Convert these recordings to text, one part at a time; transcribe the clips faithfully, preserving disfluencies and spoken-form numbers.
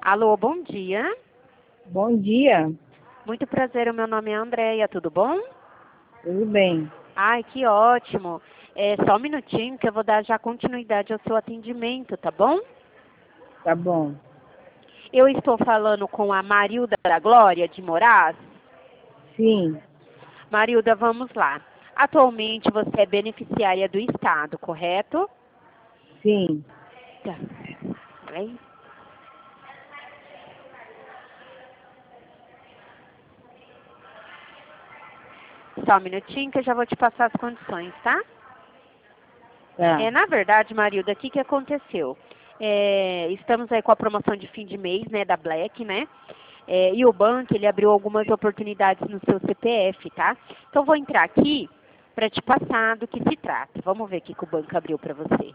Alô, bom dia. Bom dia, Muito prazer, o meu nome é Andréia, tudo bom? tudo bem? Ai, que ótimo. É só um minutinho que eu vou dar já continuidade ao seu atendimento, tá bom? Tá bom. Eu estou falando com a Marilda da Glória de Moraes. Sim, Marilda, vamos lá. Atualmente você é beneficiária do Estado, correto? sim. Tá. Peraí. Só um minutinho que eu já vou te passar as condições, tá? Tá. É, na verdade, Marilda, o que, que aconteceu? É, estamos aí com a promoção de fim de mês, né, da Black, né? É, e o banco, ele abriu algumas oportunidades no seu C P F, tá? Então, vou entrar aqui para te passar do que se trata. Vamos ver o que, que o banco abriu para você.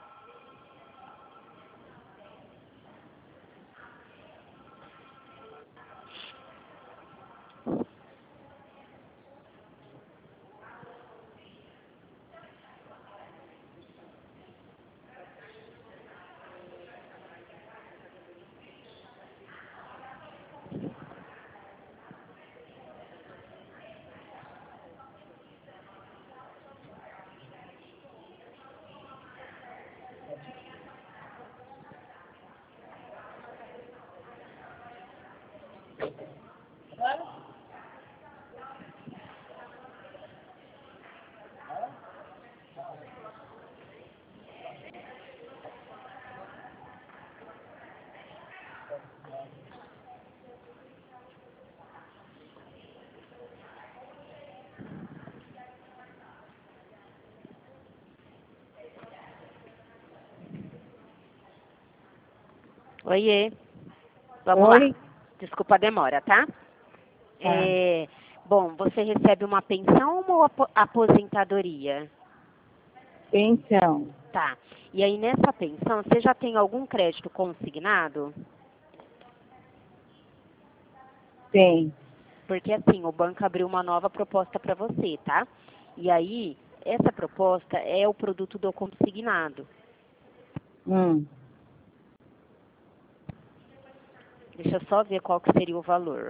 Oiê. Vamos lá. Oi? Desculpa a demora, tá? Tá. É, bom, você recebe uma pensão ou apo- aposentadoria? Pensão. Tá. E aí, nessa pensão, você já tem algum crédito consignado? Tem. Porque assim, o banco abriu uma nova proposta para você, tá? E aí, essa proposta é o produto do consignado. Hum. Deixa eu só ver qual que seria o valor.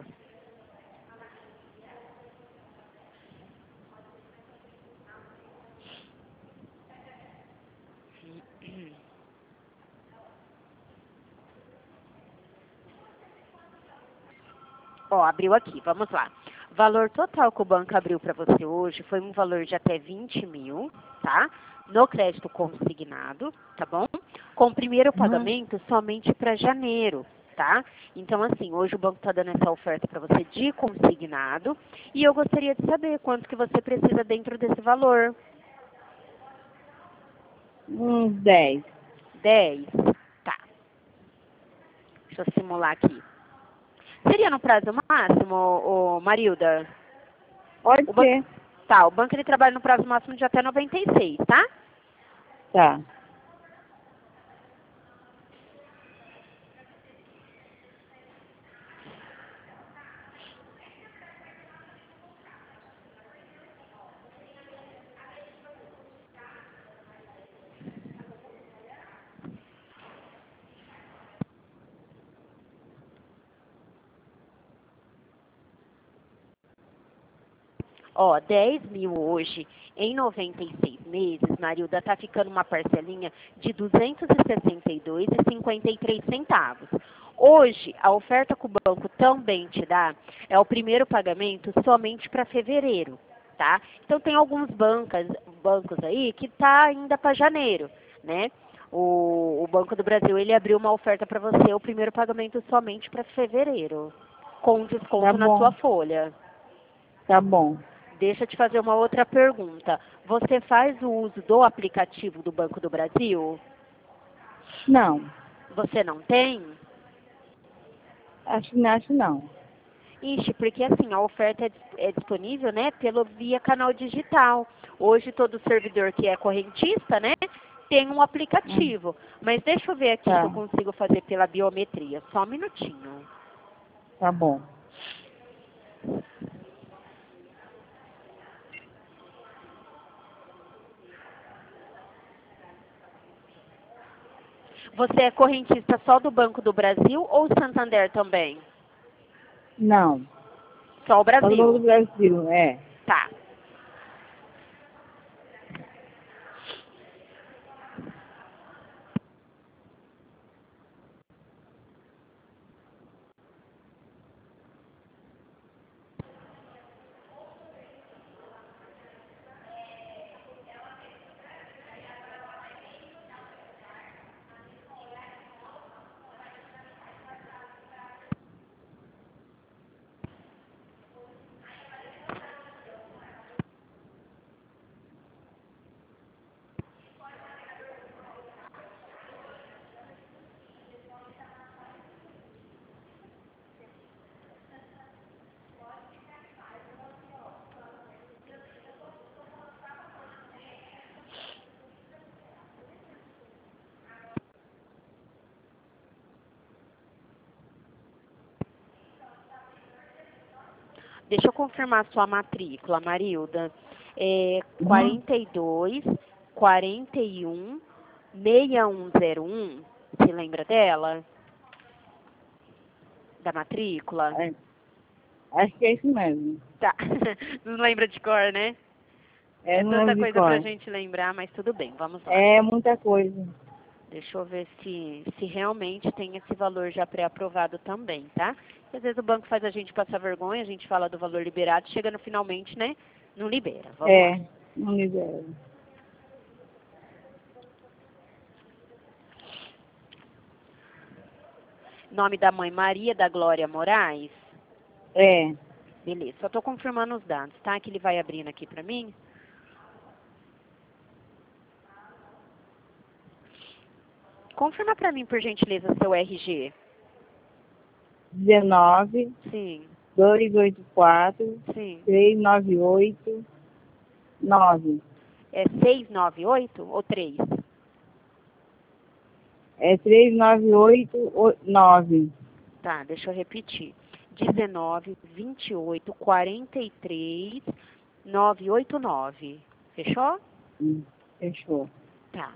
Ó, abriu aqui, vamos lá. O valor total que o banco abriu para você hoje foi um valor de até vinte mil, tá? No crédito consignado, tá bom? Com o primeiro Uhum. pagamento somente para janeiro, tá? Então, assim, hoje o banco está dando essa oferta para você de consignado e eu gostaria de saber quanto que você precisa dentro desse valor. Uns dez. Dez. Tá. Deixa eu simular aqui. Seria no prazo máximo, ô, ô, Marilda? Pode O banco, ser. tá, o banco ele trabalha no prazo máximo de até noventa e seis, tá? Tá. Ó, dez mil hoje em noventa e seis meses, Marilda, tá ficando uma parcelinha de duzentos e sessenta e dois reais e cinquenta e três centavos. Hoje, a oferta que o banco também te dá é o primeiro pagamento somente para fevereiro, tá? Então, tem alguns bancas, bancos aí que tá ainda para janeiro, né? O, o Banco do Brasil, ele abriu uma oferta para você, o primeiro pagamento somente para fevereiro, com Tá desconto na sua bom. folha. Tá bom. Deixa eu te fazer uma outra pergunta. Você faz o uso do aplicativo do Banco do Brasil? Não. Você não tem? Acho, acho não. Ixi, porque assim, a oferta é, dis- é disponível, né, pelo via canal digital. Hoje todo servidor que é correntista, né, tem um Hum. aplicativo. Mas deixa eu ver aqui se eu Tá. consigo fazer pela biometria. Só um minutinho. Tá bom. Você é correntista só do Banco do Brasil ou Santander também? Não. Só o Só do Brasil? Brasil, é. Tá. Deixa eu confirmar a sua matrícula, Marilda. É Uhum. quarenta e dois, quarenta e um, seis um zero um. Você lembra dela? Da matrícula? É. Acho que é isso mesmo. Tá. Não lembra de cor, né? É, É não tanta lembro de coisa pra cor. gente lembrar, mas tudo bem, vamos lá. É muita coisa. Deixa eu ver se, se realmente tem esse valor já pré-aprovado também, tá? Porque às vezes o banco faz a gente passar vergonha, a gente fala do valor liberado, chega no finalmente, né? Não libera. Vamos lá. É, não libera. Nome da mãe Maria da Glória Moraes. É. Beleza, só tô confirmando os dados, tá? Que ele vai abrindo aqui pra mim. Confirma pra mim, por gentileza, seu R G. dezenove, Sim, dois oito quatro, sim. três nove oito, nove. É seiscentos e noventa e oito ou três? É três nove oito, nove. Tá, deixa eu repetir. dezenove, vinte e oito, quarenta e três, novecentos e oitenta e nove. Fechou? Hum, fechou. Tá.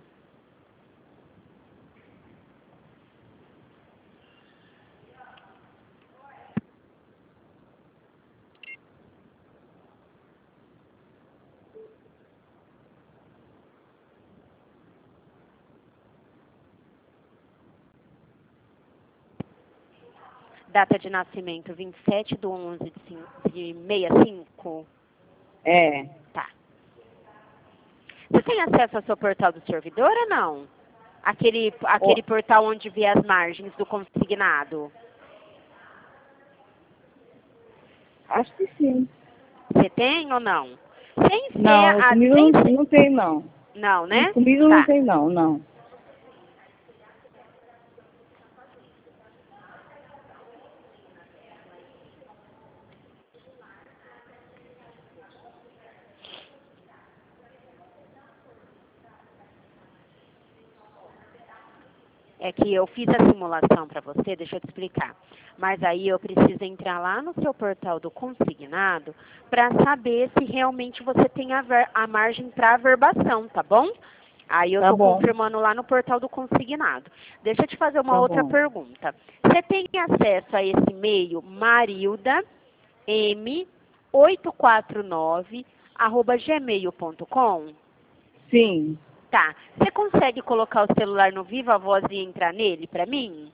Data de nascimento, vinte e sete de onze de sessenta e cinco. É. Tá. Você tem acesso ao seu portal do servidor ou não? Aquele, aquele Ó, portal onde vê as margens do consignado. acho que sim. Você tem ou não? Sem ser Não, a... comigo Sem não, ser, não tem, não. não, né? Comigo não Tá. tem, não, não. É que eu fiz a simulação para você, deixa eu te explicar. Mas aí eu preciso entrar lá no seu portal do consignado para saber se realmente você tem a, ver, a margem para averbação, tá bom? Aí eu Tá estou bom, confirmando lá no portal do consignado. Deixa eu te fazer uma tá outra bom. pergunta. Você tem acesso a esse e-mail marilda m oito quatro nove arroba gmail ponto com? Sim, Tá. Você consegue colocar o celular no Viva Voz e entrar nele pra mim?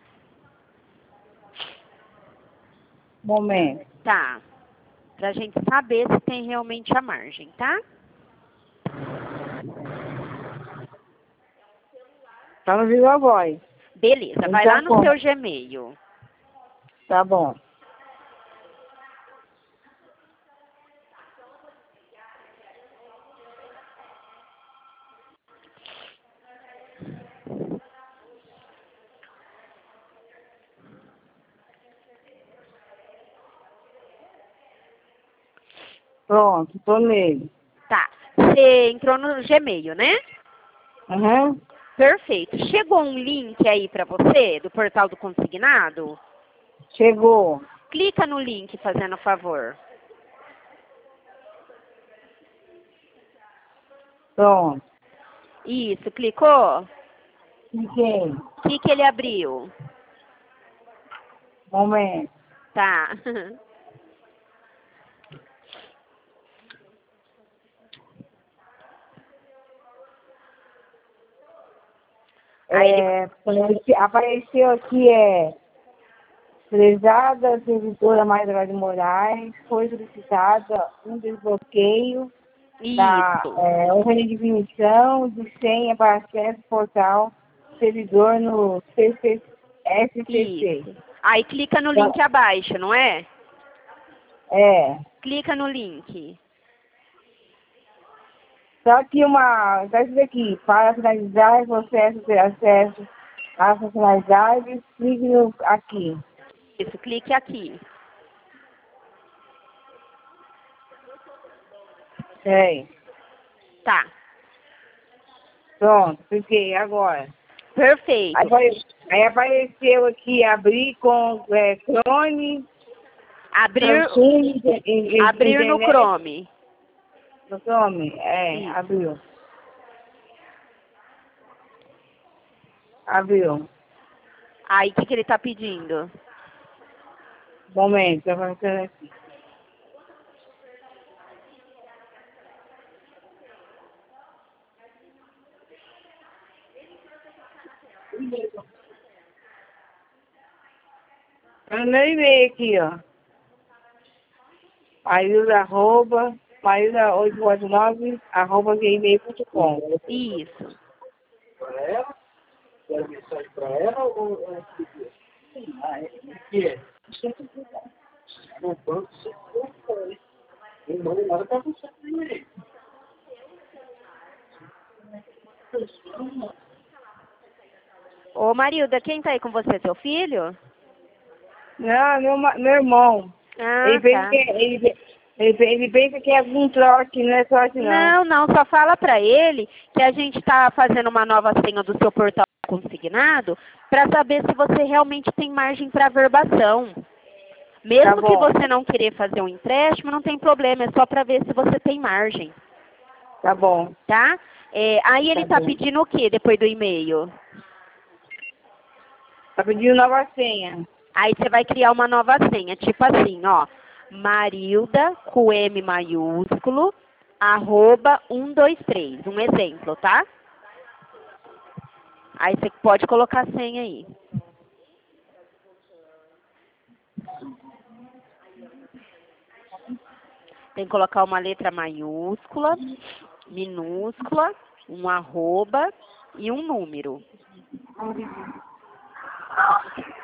momento. Tá. Pra gente saber se tem realmente a margem, tá? Tá no Viva Voz. Beleza. Vai Então lá no como? seu Gmail. Tá bom. Pronto, tô nele. Tá. Você entrou no Gmail, né? Aham. Perfeito. Chegou um link aí pra você do portal do consignado? Chegou. Clica no link, fazendo favor. Pronto. Isso, clicou? Cliquei. O que, que ele abriu? Momento. Tá. Aí ele... É, aparece- apareceu aqui, é... Prezada servidora Maria de Moraes, foi solicitada um desbloqueio da Isso. é, uma redefinição de senha para acesso ao portal servidor no C C S C C. Isso. Aí clica no link abaixo, não é? É. Clica no link. Só que uma. Tá escrito aqui, para finalizar o processo de acesso às funcionalidades, clique no, aqui. Isso, clique aqui. É. Tá. Pronto, cliquei agora. Perfeito. Aí, apare- aí apareceu aqui abrir com é, Chrome, Abrir, Samsung, in- in- abrir no internet. Chrome. No Chrome? É, Isso. abriu. Abriu. Aí o que, que ele está pedindo? Momento, tá aparecendo aqui. Eu nem e-mail aqui, ó. Maíra, arroba, Maíra oito quatro nove, arroba gmail ponto com. Isso. Para ela? Quero mensagem para ela ou é o que é? No banco você foi. Não manda nada para você primeiro. Ô, Marilda, quem tá aí com você? Seu filho? Não, meu, ma- meu irmão. Ah, Ele pensa, tá. que, é- ele, ele, ele pensa que é algum trote, não é trote não. Não, não, só fala pra ele que a gente tá fazendo uma nova senha do seu portal consignado para saber se você realmente tem margem para averbação. Mesmo Tá que bom. você não querer fazer um empréstimo, não tem problema, é só para ver se você tem margem, Tá bom. tá? É, aí ele Tá tá bom. pedindo o quê depois do e-mail? Tá pedindo nova senha. Aí você vai criar uma nova senha, tipo assim, ó, Marilda, com M maiúsculo, arroba um dois três, um exemplo, tá? Aí você pode colocar a senha aí. Tem que colocar uma letra maiúscula, minúscula, um arroba e um número.